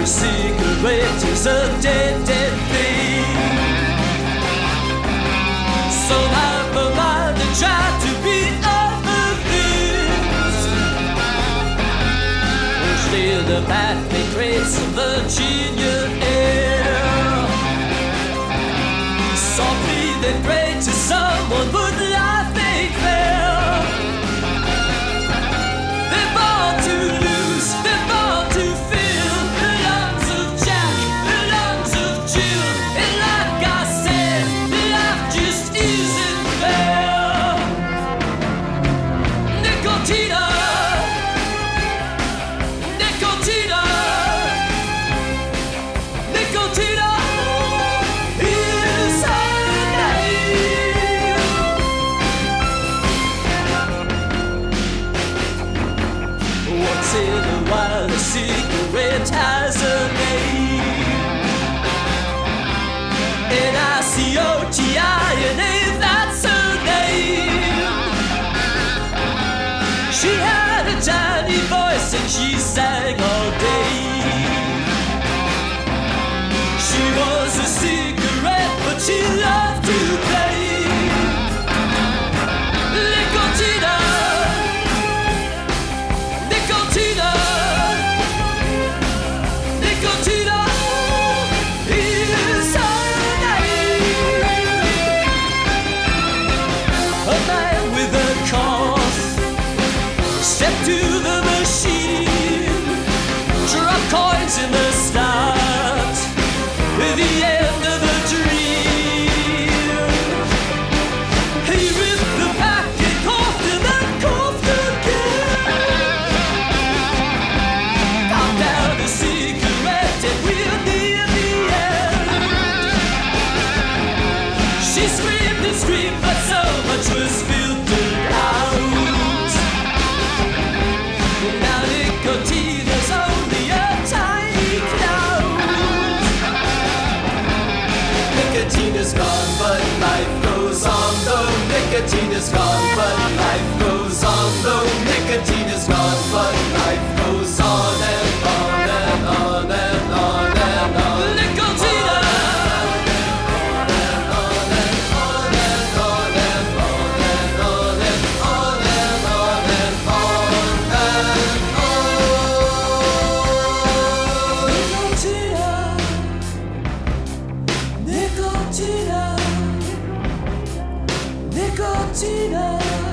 cigarette is a dead, dead thing. So I've my mind and try to be other things. Still the pathway creates some Virginia air. Softly then great to someone would life ain't fair. They're born to lose, they're born to fill the lungs of Jack, the lungs of Jill. And like I said, life just isn't fair. Nicotina, Nicotina, Nicotina is her name. Once in a while a cigarette has a name. N-I-C-O-T-I-N-A, that's her name. She had a tiny voice and she sang all day. She was a cigarette but she loved to play. Nicotina, Nicotina, Nicotina is her name. A man with a cough stepped to the machine, drop coins in the start, the end of a dream. He ripped the pack and coughed and then coughed again. Popped out a cigarette and we're near the end. She screamed and screamed but so much was filtered out. Now Nicotina's only a tiny cloud. Nicotina's gone but life goes on though. Nicotina's gone but life goes on though. Nicotina's gone but life goes on and on and on and on and on. Nicotina, on and on and on and on and on and on and on and on and on and on. Nicotina, Nicotina, Nicotina.